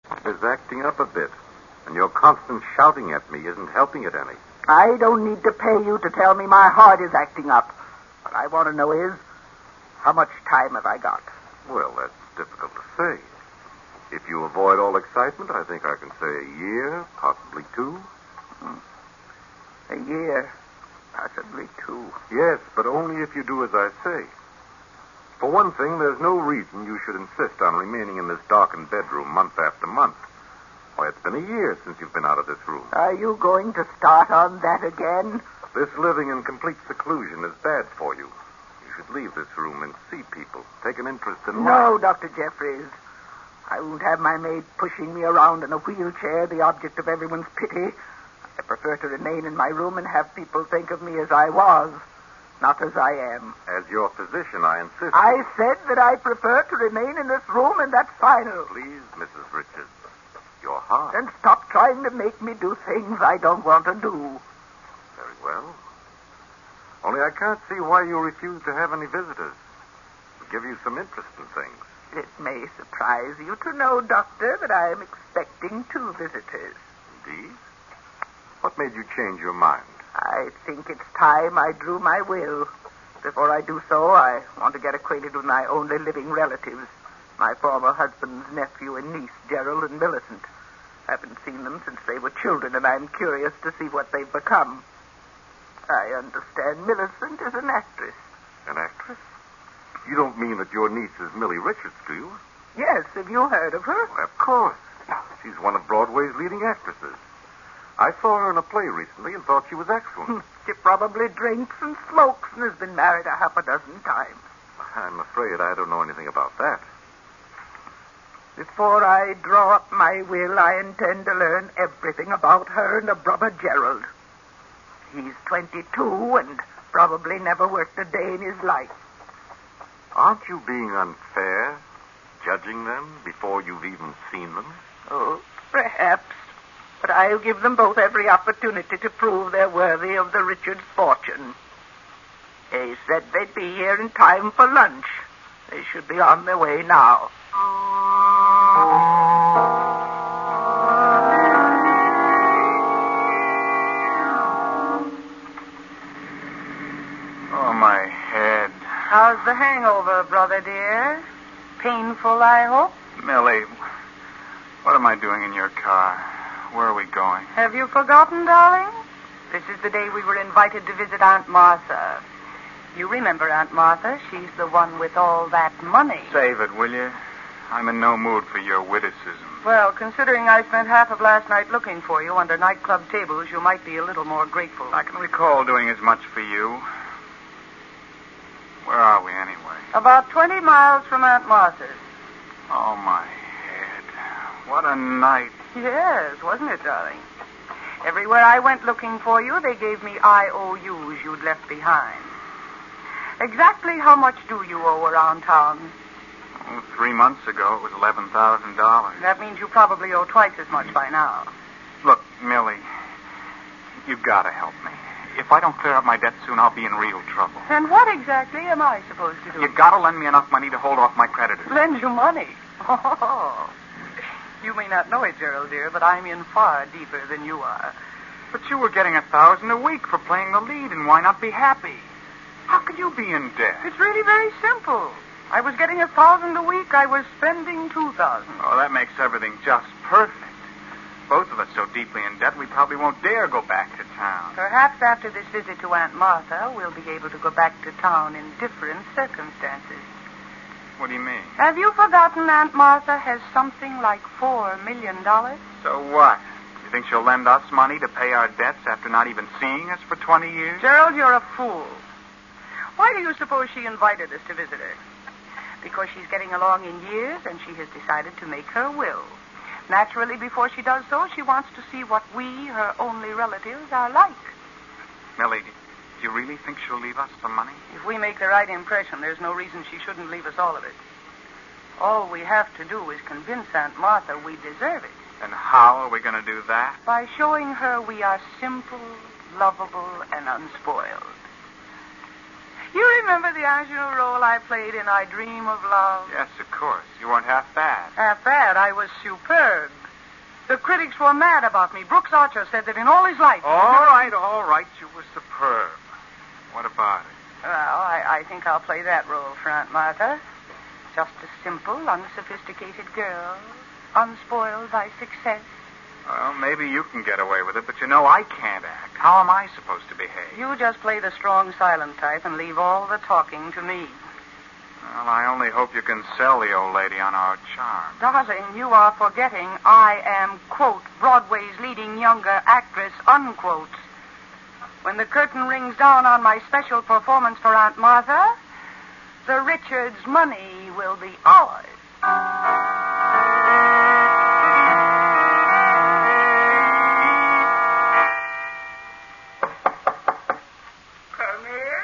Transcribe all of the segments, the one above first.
is acting up a bit, and your constant shouting at me isn't helping it any. I don't need to pay you to tell me my heart is acting up. What I want to know is, how much time have I got? Well, that's difficult to say. If you avoid all excitement, I think I can say a year, possibly 2. A year, possibly 2. Yes, but only if you do as I say. For one thing, there's no reason you should insist on remaining in this darkened bedroom month after month. Why, it's been a year since you've been out of this room. Are you going to start on that again? This living in complete seclusion is bad for you. You should leave this room and see people. Take an interest in life. No, Dr. Jeffries. I won't have my maid pushing me around in a wheelchair, the object of everyone's pity. I prefer to remain in my room and have people think of me as I was, not as I am. As your physician, I insist. I said that I prefer to remain in this room, and that's final. Please, Mrs. Richards. Your heart. Then stop trying to make me do things I don't want to do. Very well. Only I can't see why you refuse to have any visitors. It'll give you some interest in things. It may surprise you to know, Doctor, that I am expecting 2 visitors. Indeed? What made you change your mind? I think it's time I drew my will. Before I do so, I want to get acquainted with my only living relatives, my former husband's nephew and niece, Gerald and Millicent. I haven't seen them since they were children, and I'm curious to see what they've become. I understand Millicent is an actress. An actress? You don't mean that your niece is Millie Richards, do you? Yes, have you heard of her? Well, of course. She's one of Broadway's leading actresses. I saw her in a play recently and thought she was excellent. She probably drinks and smokes and has been married 6 times. I'm afraid I don't know anything about that. Before I draw up my will, I intend to learn everything about her and her brother Gerald. He's 22 and probably never worked a day in his life. Aren't you being unfair, judging them before you've even seen them? Oh, perhaps. But I'll give them both every opportunity to prove they're worthy of the Richards fortune. They said they'd be here in time for lunch. They should be on their way now. Oh, my head. How's the hangover, brother dear? Painful, I hope? Millie, what am I doing in your car? Where are we going? Have you forgotten, darling? This is the day we were invited to visit Aunt Martha. You remember Aunt Martha? She's the one with all that money. Save it, will you? I'm in no mood for your witticism. Well, considering I spent half of last night looking for you under nightclub tables, you might be a little more grateful. I can recall doing as much for you. Where are we, anyway? About 20 miles from Aunt Martha's. Oh, my head. What a night. Yes, wasn't it, darling? Everywhere I went looking for you, they gave me IOUs you'd left behind. Exactly how much do you owe around town? 3 months ago, it was $11,000. That means you probably owe twice as much by now. Look, Millie, you've got to help me. If I don't clear up my debt soon, I'll be in real trouble. And what exactly am I supposed to do? You've got to lend me enough money to hold off my creditors. Lend you money? Oh. You may not know it, Gerald, dear, but I'm in far deeper than you are. But you were getting $1,000 a week for playing the lead, and why not be happy? How could you be in debt? It's really very simple. I was getting $1,000 a week. I was spending $2,000. Oh, that makes everything just perfect. Both of us so deeply in debt, we probably won't dare go back to town. Perhaps after this visit to Aunt Martha, we'll be able to go back to town in different circumstances. What do you mean? Have you forgotten Aunt Martha has something like $4 million? So what? You think she'll lend us money to pay our debts after not even seeing us for 20 years? Gerald, you're a fool. Why do you suppose she invited us to visit her? Because she's getting along in years and she has decided to make her will. Naturally, before she does so, she wants to see what we, her only relatives, are like. Millie, do you really think she'll leave us some money? If we make the right impression, there's no reason she shouldn't leave us all of it. All we have to do is convince Aunt Martha we deserve it. And how are we going to do that? By showing her we are simple, lovable, and unspoiled. You remember the ingenue role I played in I Dream of Love? Yes, of course. You weren't half bad. Half bad. I was superb. The critics were mad about me. Brooks Archer said that in all his life... All right. You were superb. What about it? Well, I think I'll play that role for Aunt Martha. Just a simple, unsophisticated girl, unspoiled by success. Well, maybe you can get away with it, but you know I can't act. How am I supposed to behave? You just play the strong, silent type and leave all the talking to me. Well, I only hope you can sell the old lady on our charm. Darling, you are forgetting I am, quote, Broadway's leading younger actress, unquote. When the curtain rings down on my special performance for Aunt Martha, the Richards' money will be ours. Come in.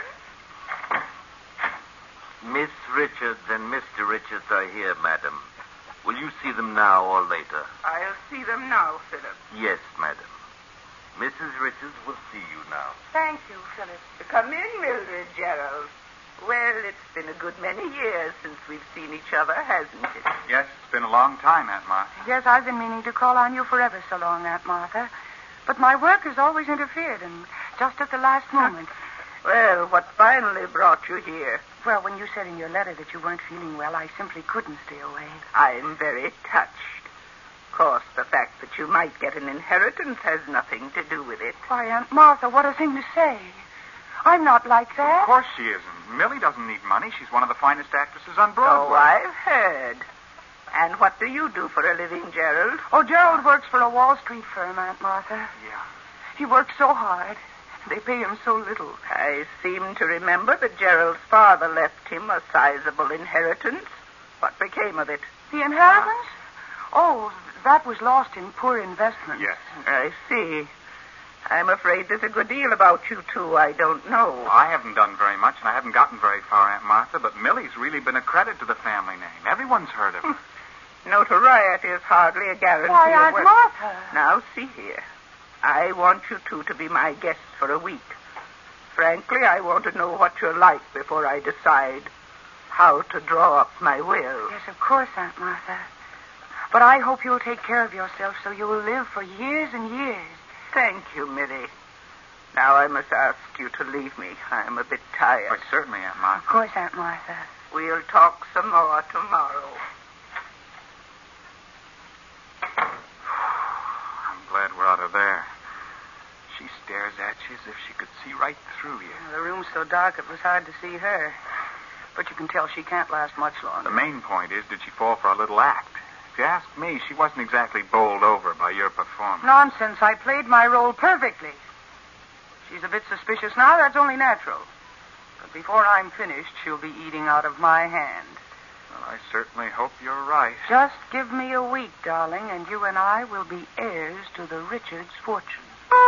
Miss Richards and Mr. Richards are here, madam. Will you see them now or later? I'll see them now, Philip. Yes, madam. Mrs. Richards will see you now. Thank you, Philip. Come in, Mildred Gerald. Well, it's been a good many years since we've seen each other, hasn't it? Yes, it's been a long time, Aunt Martha. Yes, I've been meaning to call on you forever so long, Aunt Martha. But my work has always interfered, and just at the last moment. Well, what finally brought you here? Well, when you said in your letter that you weren't feeling well, I simply couldn't stay away. I'm very touched. Of course, the fact that you might get an inheritance has nothing to do with it. Why, Aunt Martha, what a thing to say. I'm not like that. Of course she isn't. Millie doesn't need money. She's one of the finest actresses on Broadway. So I've heard. And what do you do for a living, Gerald? Oh, Gerald works for a Wall Street firm, Aunt Martha. Yeah. He works so hard. They pay him so little. I seem to remember that Gerald's father left him a sizable inheritance. What became of it? The inheritance? Oh, that was lost in poor investments. Yes. I see. I'm afraid there's a good deal about you two I don't know. I haven't done very much, and I haven't gotten very far, Aunt Martha, but Millie's really been a credit to the family name. Everyone's heard of her. Notoriety is hardly a guarantee Why, of Aunt work. Martha. Now, see here. I want you two to be my guests for a week. Frankly, I want to know what you're like before I decide how to draw up my will. Yes, of course, Aunt Martha. But I hope you'll take care of yourself so you will live for years and years. Thank you, Millie. Now I must ask you to leave me. I'm a bit tired. Why, certainly, Aunt Martha. Of course, Aunt Martha. We'll talk some more tomorrow. I'm glad we're out of there. She stares at you as if she could see right through you. The room's so dark it was hard to see her. But you can tell she can't last much longer. The main point is, did she fall for a little act? If you ask me, she wasn't exactly bowled over by your performance. Nonsense. I played my role perfectly. She's a bit suspicious now. That's only natural. But before I'm finished, she'll be eating out of my hand. Well, I certainly hope you're right. Just give me a week, darling, and you and I will be heirs to the Richards' fortune.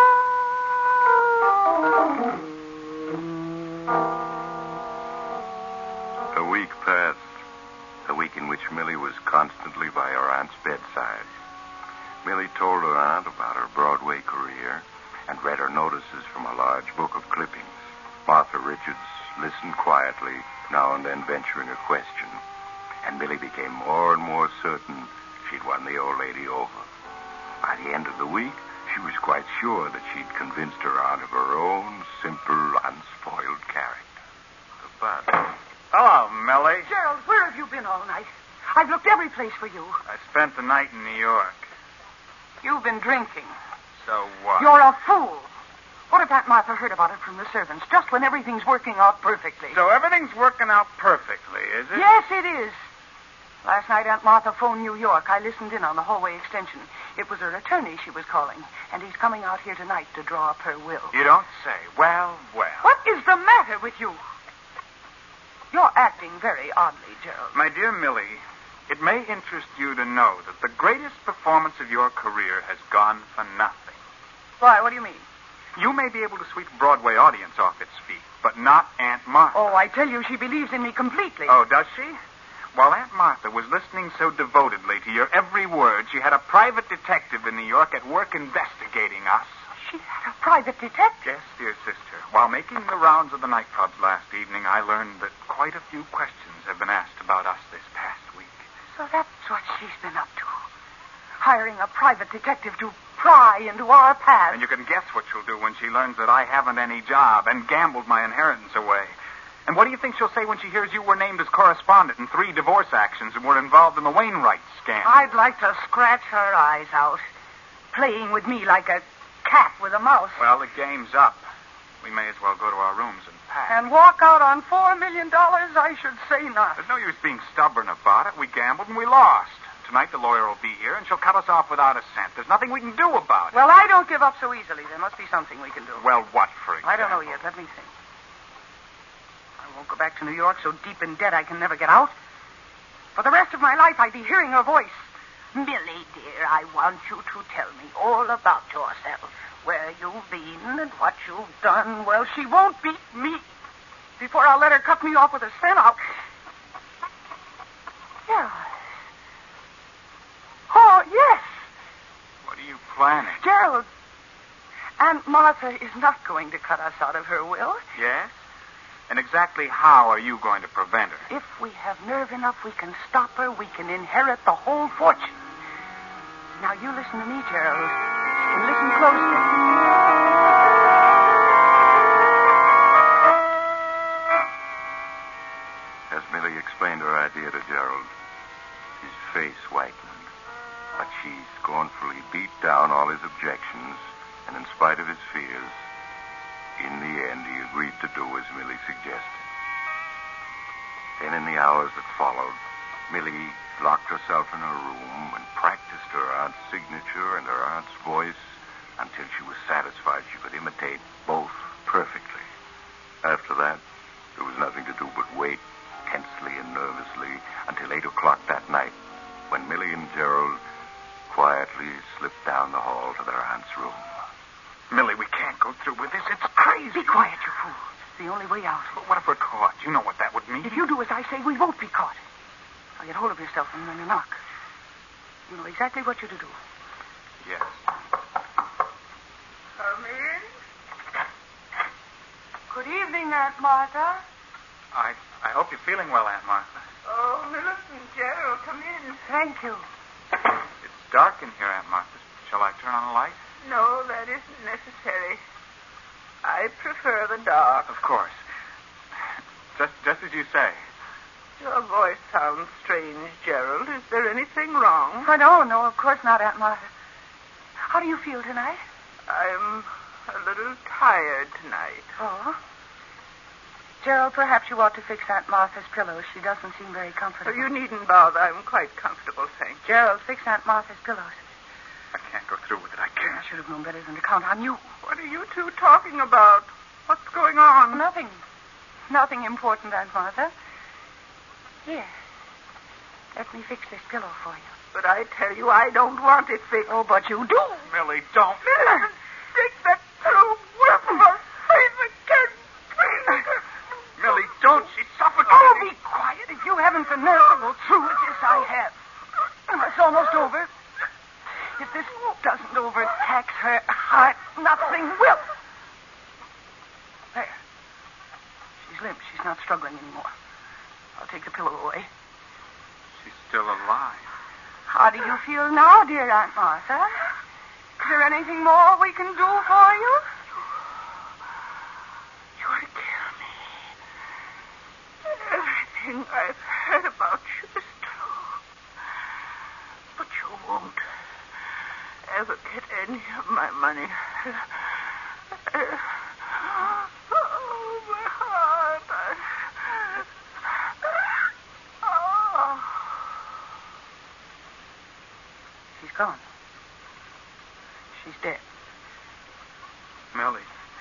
A week passed. A week in which Millie was constantly by her aunt's bedside. Millie told her aunt about her Broadway career and read her notices from a large book of clippings. Martha Richards listened quietly, now and then venturing a question. And Millie became more and more certain she'd won the old lady over. By the end of the week, she was quite sure that she'd convinced her aunt of her own simple, unspoiled character. But... Hello, Millie. Gerald, where have you been all night? I've looked every place for you. I spent the night in New York. You've been drinking. So what? You're a fool. What if Aunt Martha heard about it from the servants, just when everything's working out perfectly? So everything's working out perfectly, is it? Yes, it is. Last night, Aunt Martha phoned New York. I listened in on the hallway extension. It was her attorney she was calling, and he's coming out here tonight to draw up her will. You don't say. Well. What is the matter with you? You're acting very oddly, Gerald. My dear Millie, it may interest you to know that the greatest performance of your career has gone for nothing. Why, what do you mean? You may be able to sweep a Broadway audience off its feet, but not Aunt Martha. Oh, I tell you, she believes in me completely. Oh, does she? While Aunt Martha was listening so devotedly to your every word, she had a private detective in New York at work investigating us. She had a private detective. Yes, dear sister. While making the rounds of the nightclubs last evening, I learned that quite a few questions have been asked about us this past week. So that's what she's been up to. Hiring a private detective to pry into our past. And you can guess what she'll do when she learns that I haven't any job and gambled my inheritance away. And what do you think she'll say when she hears you were named as correspondent in 3 divorce actions and were involved in the Wainwright scandal? I'd like to scratch her eyes out, playing with me like a cat with a mouse. Well, the game's up. We may as well go to our rooms and pack. And walk out on $4 million, I should say not. There's no use being stubborn about it. We gambled and we lost. Tonight the lawyer will be here, and she'll cut us off without a cent. There's nothing we can do about it. Well, I don't give up so easily. There must be something we can do. Well, what, for example? I don't know yet. Let me think. I won't go back to New York so deep in debt I can never get out. For the rest of my life, I'd be hearing her voice. Millie, dear, I want you to tell me all about yourself. Where you've been and what you've done. Well, she won't beat me. Before I'll let her cut me off with a cent, I'll... Yeah. Oh, yes. What are you planning? Gerald, Aunt Martha is not going to cut us out of her will. Yes? And exactly how are you going to prevent her? If we have nerve enough, we can stop her. We can inherit the whole fortune. Now, you listen to me, Gerald. And listen closely. As Millie explained her idea to Gerald, his face whitened. But she scornfully beat down all his objections, and in spite of his fears, in the end, he agreed to do as Millie suggested. Then in the hours that followed, Millie locked herself in her room and practiced her aunt's signature and her aunt's voice until she was satisfied she could imitate both perfectly. After that, there was nothing to do but wait tensely and nervously until 8 o'clock that night, when Millie and Gerald quietly slipped down the hall to their aunt's room. Millie, we can't go through with this. It's crazy. Be quiet, you fool. It's the only way out. But what if we're caught? You know what that would mean. If you do as I say, we won't be caught. Now get hold of yourself and then you knock. You know exactly what you're to do. Yes. Come in. Good evening, Aunt Martha. I hope you're feeling well, Aunt Martha. Oh, Millicent, Gerald, come in. Thank you. It's dark in here, Aunt Martha. Shall I turn on the light? No, that isn't necessary. I prefer the dark. Of course. Just as you say. Your voice sounds strange, Gerald. Is there anything wrong? Oh, no, of course not, Aunt Martha. How do you feel tonight? I'm a little tired tonight. Oh? Gerald, perhaps you ought to fix Aunt Martha's pillows. She doesn't seem very comfortable. Oh, you needn't bother. I'm quite comfortable, thank you. Gerald, fix Aunt Martha's pillows. I can't go through with it. I I can't. should have known better than to count on you. What are you two talking about? What's going on? Nothing. Nothing important, Aunt Martha. Here. Let me fix this pillow for you. But I tell you, I don't want it fixed. Oh, but you do. Millie, don't. Millicent, take that pillow away from her face again, please. Millie, don't. She's suffocating. Oh, be quiet. If you haven't the nerve to go through with this, I have. It's almost over. If this doesn't overtax her heart, nothing will. There. She's limp. She's not struggling anymore. I'll take the pillow away. She's still alive. How do you feel now, dear Aunt Martha? Is there anything more we can do for you? You want to kill me. Everything I've heard about you is true. But you won't ever get any of my money. Oh, my heart. She's gone. She's dead. Millie.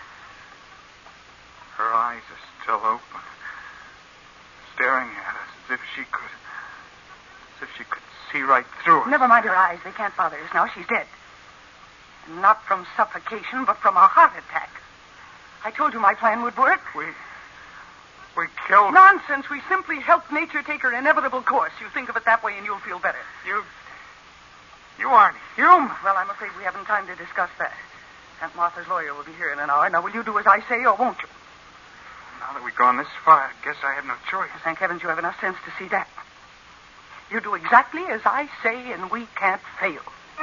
Her eyes are still open. Staring at us as if she could see right through us. Never mind her eyes. They can't bother us now. She's dead. And not from suffocation, but from a heart attack. I told you my plan would work. We killed her. Nonsense. We simply helped nature take her inevitable course. You think of it that way and you'll feel better. You aren't human. Well, I'm afraid we haven't time to discuss that. Aunt Martha's lawyer will be here in an hour. Now, will you do as I say, or won't you? Now that we've gone this far, I guess I have no choice. Thank heavens you have enough sense to see that. You do exactly as I say, and we can't fail.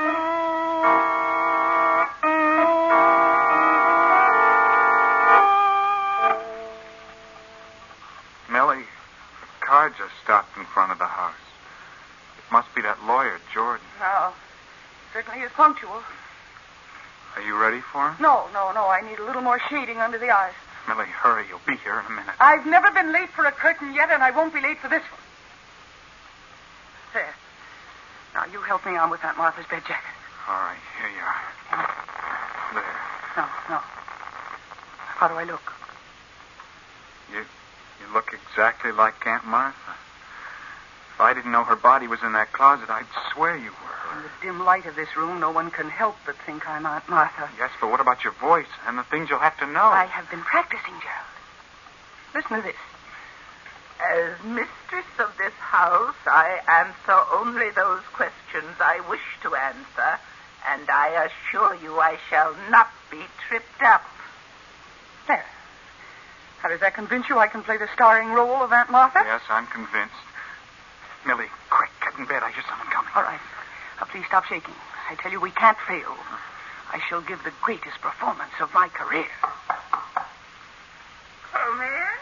Millie, a car just stopped in front of the house. It must be that lawyer, Jordan. Now, certainly is punctual. Are you ready for him? No. I need a little more shading under the eyes. Millie, hurry. You'll be here in a minute. I've never been late for a curtain yet, and I won't be late for this one. There. Now, you help me on with Aunt Martha's bed jacket. All right, here you are. There. No. How do I look? You look exactly like Aunt Martha. If I didn't know her body was in that closet, I'd swear you were. In the dim light of this room, no one can help but think I'm Aunt Martha. Yes, but what about your voice and the things you'll have to know? I have been practicing, Gerald. Listen to this. As mistress of this house, I answer only those questions I wish to answer, and I assure you I shall not be tripped up. There. How does that convince you I can play the starring role of Aunt Martha? Yes, I'm convinced. Millie, quick, get in bed. I hear someone coming. All right. Now, please stop shaking. I tell you, we can't fail. I shall give the greatest performance of my career. Come in.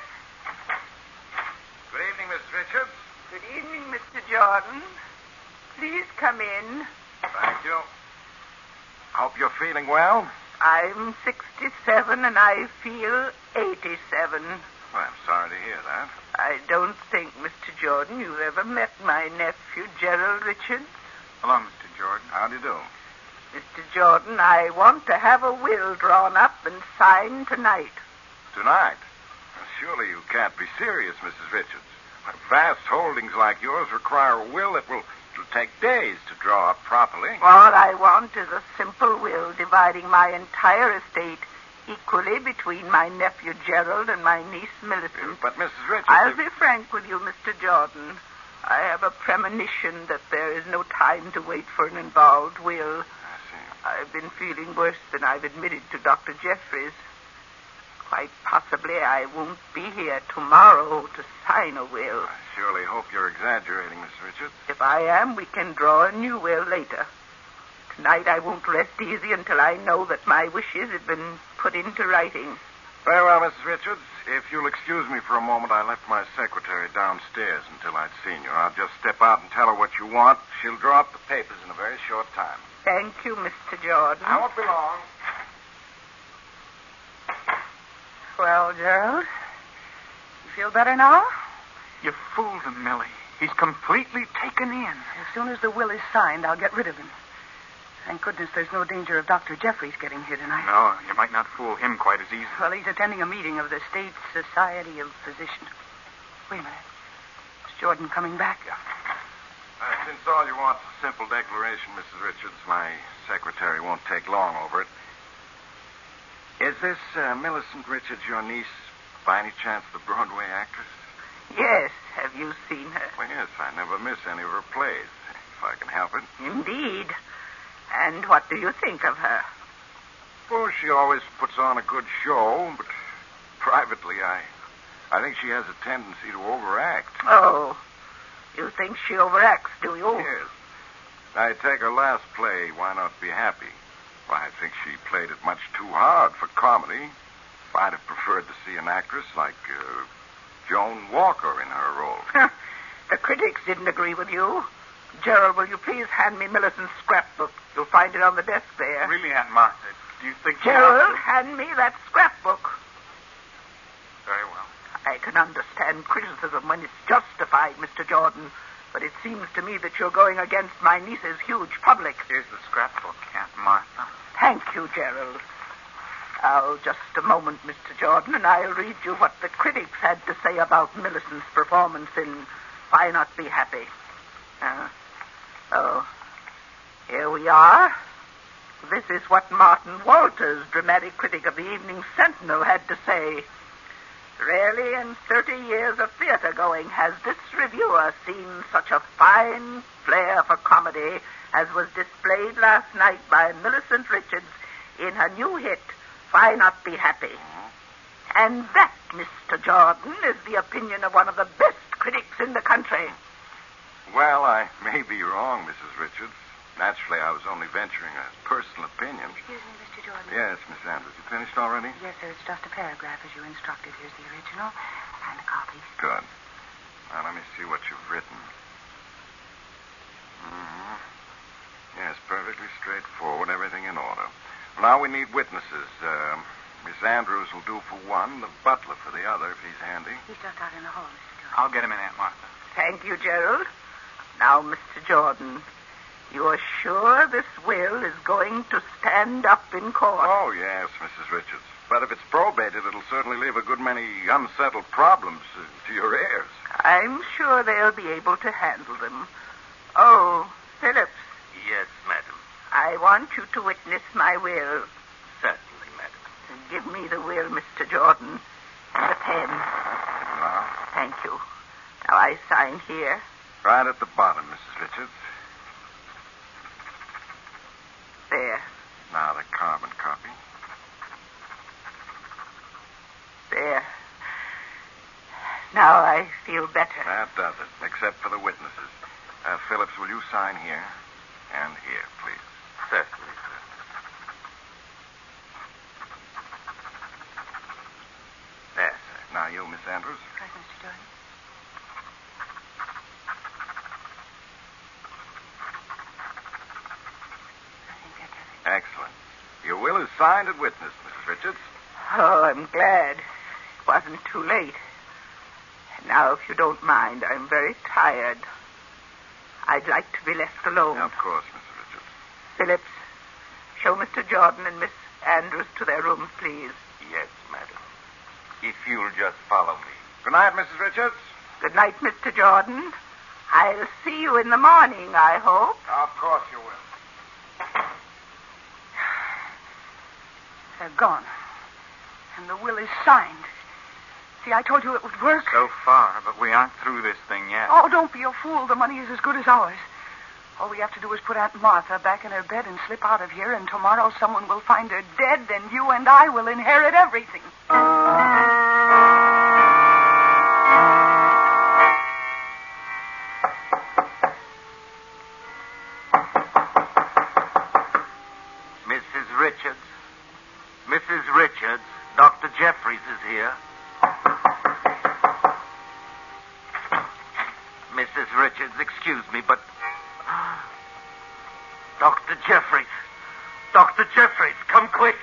Good evening, Miss Richards. Good evening, Mr. Jordan. Please come in. Thank you. Hope you're feeling well. I'm 67 and I feel 87. Well, I'm sorry to hear that. I don't think, Mr. Jordan, you've ever met my nephew, Gerald Richards. Hello, Mr. Jordan. How do you do? Mr. Jordan, I want to have a will drawn up and signed tonight. Tonight? Well, surely you can't be serious, Mrs. Richards. Vast holdings like yours require a will that will take days to draw up properly. All I want is a simple will dividing my entire estate equally between my nephew Gerald and my niece Millicent. But, Mrs. Richards... I'll be frank with you, Mr. Jordan. I have a premonition that there is no time to wait for an involved will. I see. I've been feeling worse than I've admitted to Dr. Jeffries. Quite possibly I won't be here tomorrow to sign a will. I surely hope you're exaggerating, Miss Richards. If I am, we can draw a new will later. Tonight I won't rest easy until I know that my wishes have been put into writing. Very well, Mrs. Richards. If you'll excuse me for a moment, I left my secretary downstairs until I'd seen you. I'll just step out and tell her what you want. She'll draw up the papers in a very short time. Thank you, Mr. Jordan. I won't be long. Well, Gerald, you feel better now? You fooled him, Millie. He's completely taken in. As soon as the will is signed, I'll get rid of him. Thank goodness there's no danger of Dr. Jeffries getting here tonight. No, you might not fool him quite as easily. Well, he's attending a meeting of the State Society of Physicians. Wait a minute. Is Jordan coming back? Since all you want is a simple declaration, Mrs. Richards, my secretary won't take long over it. Is this Millicent Richards your niece, by any chance the Broadway actress? Yes. Have you seen her? Well, yes, I never miss any of her plays, if I can help it. Indeed. And what do you think of her? Well, she always puts on a good show, but privately, I think she has a tendency to overact. Oh, you think she overacts, do you? Yes. I take her last play, Why Not Be Happy? Why, I think she played it much too hard for comedy. I'd have preferred to see an actress like Joan Walker in her role. The critics didn't agree with you. Gerald, will you please hand me Millicent's scrapbook? You'll find it on the desk there. Really, Aunt Martha, do you think... Gerald, hand me that scrapbook. Very well. I can understand criticism when it's justified, Mr. Jordan, but it seems to me that you're going against my niece's huge public. Here's the scrapbook, Aunt Martha. Thank you, Gerald. Now, just a moment, Mr. Jordan, and I'll read you what the critics had to say about Millicent's performance in Why Not Be Happy. Here we are. This is what Martin Walters, dramatic critic of the Evening Sentinel, had to say. Rarely in 30 years of theater going has this reviewer seen such a fine flair for comedy as was displayed last night by Millicent Richards in her new hit, Why Not Be Happy. And that, Mr. Jordan, is the opinion of one of the best critics in the country. Well, I may be wrong, Mrs. Richards. Naturally, I was only venturing a personal opinion. Excuse me, Mr. Jordan. Yes, Miss Andrews. You finished already? Yes, sir. It's just a paragraph as you instructed. Here's the original and the copies. Good. Now, let me see what you've written. Yes, perfectly straightforward. Everything in order. Well, now we need witnesses. Miss Andrews will do for one, the butler for the other, if he's handy. He's just out in the hall, Mr. Jordan. I'll get him in, Aunt Martha. Thank you, Gerald. Now, Mr. Jordan, you are sure this will is going to stand up in court? Oh, yes, Mrs. Richards. But if it's probated, it'll certainly leave a good many unsettled problems to your heirs. I'm sure they'll be able to handle them. Oh, Phillips, Yes, madam. I want you to witness my will. Certainly, madam. Give me the will, Mr. Jordan, and the pen. Now, Thank you. Now, I sign here. right at the bottom, Mrs. Richards. There. Now the carbon copy. There. Now I feel better. That does it, except for the witnesses. Phillips, will you sign here? And here, please. Certainly, sir. There, sir. Now you, Miss Andrews. Right, Mr. Jordan. I think that does it. Excellent. Your will is signed and witnessed, Mrs. Richards. Oh, I'm glad. It wasn't too late. And now, if you don't mind, I'm very tired. I'd like to be left alone. Of course, Mrs. Richards. Phillips, show Mr. Jordan and Miss Andrews to their rooms, please. Yes, madam. If you'll just follow me. Good night, Mrs. Richards. Good night, Mr. Jordan. I'll see you in the morning, I hope. Of course you will. They're gone. And the will is signed. See, I told you it would work. So far, but we aren't through this thing yet. Oh, don't be a fool. The money is as good as ours. All we have to do is put Aunt Martha back in her bed and slip out of here, and tomorrow someone will find her dead, and you and I will inherit everything. Mrs. Richards. Mrs. Richards, Dr. Jeffries is here. Mrs. Richards, excuse me, but... Dr. Jeffries. Dr. Jeffries, come quick.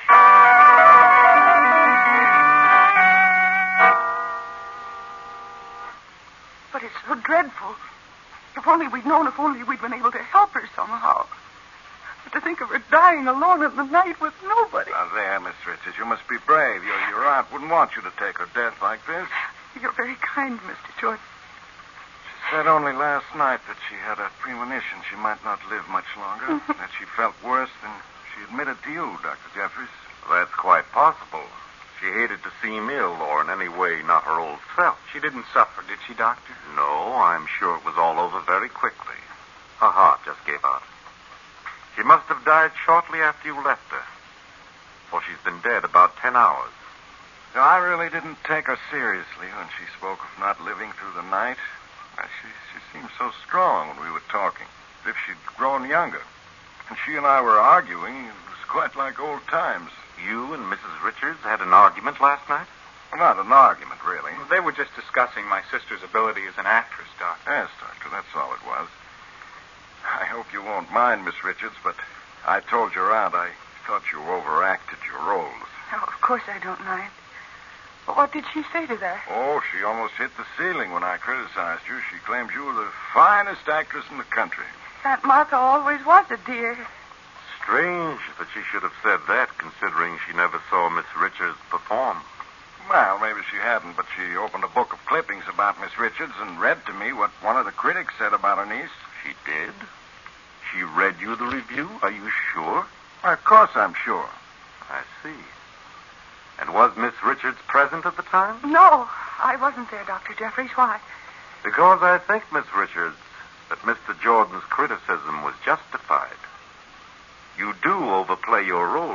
But it's so dreadful. If only we'd known, if only we'd been able to help her somehow. But to think of her dying alone in the night with nobody. Now there, Miss Richards, you must be brave. Your aunt wouldn't want you to take her death like this. You're very kind, Mr. Jordan. She said only last night that she had a premonition she might not live much longer. That she felt worse than she admitted to you, Dr. Jeffries. That's quite possible. She hated to seem ill or in any way not her old self. She didn't suffer, did she, Doctor? No, I'm sure it was all over very quickly. Her heart just gave out. She must have died shortly after you left her. For she's been dead about 10 hours. No, I really didn't take her seriously when she spoke of not living through the night. She seemed so strong when we were talking, as if she'd grown younger. And she and I were arguing. It was quite like old times. You and Mrs. Richards had an argument last night? Well, not an argument, really. They were just discussing my sister's ability as an actress, Doctor. Yes, Doctor, that's all it was. I hope you won't mind, Miss Richards, but I told your aunt I thought you overacted your roles. Oh, of course I don't mind. But what did she say to that? Oh, she almost hit the ceiling when I criticized you. She claimed you were the finest actress in the country. Aunt Martha always was a dear. Strange that she should have said that, considering she never saw Miss Richards perform. Well, maybe she hadn't, but she opened a book of clippings about Miss Richards and read to me what one of the critics said about her niece. She did? She read you the review? Are you sure? Of course I'm sure. I see. And was Miss Richards present at the time? No, I wasn't there, Dr. Jeffries. Why? Because I think, Miss Richards, that Mr. Jordan's criticism was justified. You do overplay your roles.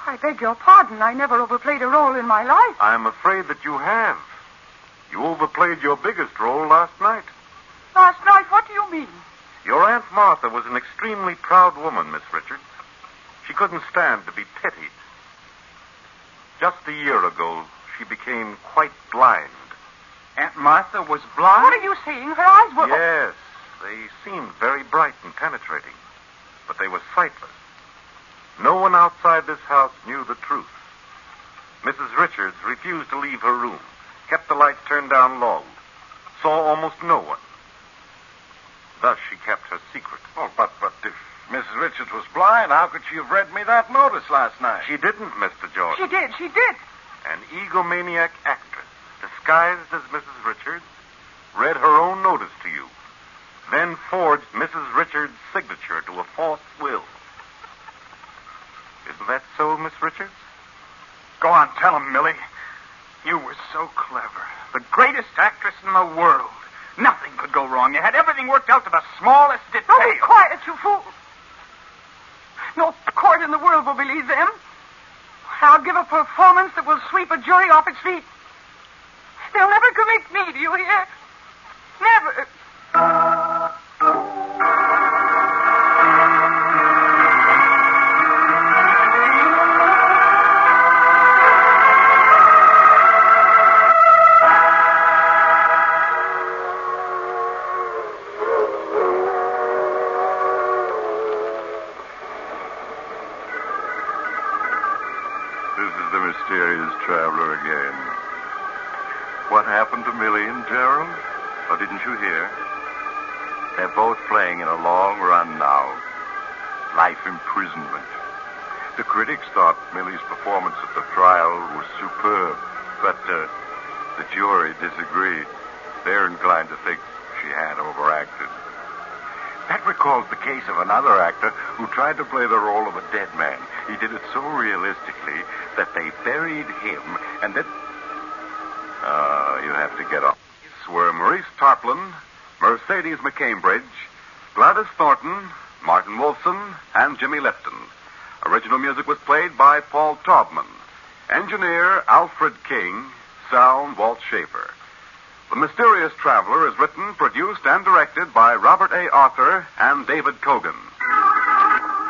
I beg your pardon. I never overplayed a role in my life. I'm afraid that you have. You overplayed your biggest role last night. Last night? What do you mean? Your Aunt Martha was an extremely proud woman, Miss Richards. She couldn't stand to be pitied. Just a year ago, she became quite blind. Aunt Martha was blind? What are you saying? Her eyes were... Yes, they seemed very bright and penetrating, but they were sightless. No one outside this house knew the truth. Mrs. Richards refused to leave her room, kept the lights turned down low, saw almost no one. Thus she kept her secret. Oh, but if Mrs. Richards was blind, how could she have read me that notice last night? She didn't, Mr. Jordan. She did. An egomaniac actress, disguised as Mrs. Richards, read her own notice to you, then forged Mrs. Richards' signature to a false will. Isn't that so, Miss Richards? Go on, tell him, Millie. You were so clever. The greatest actress in the world. Nothing could go wrong. You had everything worked out to the smallest detail. Oh, be quiet, you fool. No court in the world will believe them. I'll give a performance that will sweep a jury off its feet. They'll never convict me, do you hear? Never. Mysterious traveler again. What happened to Millie and Gerald? Oh, didn't you hear? They're both playing in a long run now. Life imprisonment. The critics thought Millie's performance at the trial was superb, but the jury disagreed. They're inclined to think she had overacted. That recalls the case of another actor who tried to play the role of a dead man. He did it so realistically that they buried him and then... you have to get off. These were Maurice Tarplin, Mercedes McCambridge, Gladys Thornton, Martin Wolfson, and Jimmy Lipton. Original music was played by Paul Taubman. Engineer Alfred King. Sound Walt Schaefer. The Mysterious Traveler is written, produced, and directed by Robert A. Arthur and David Cogan.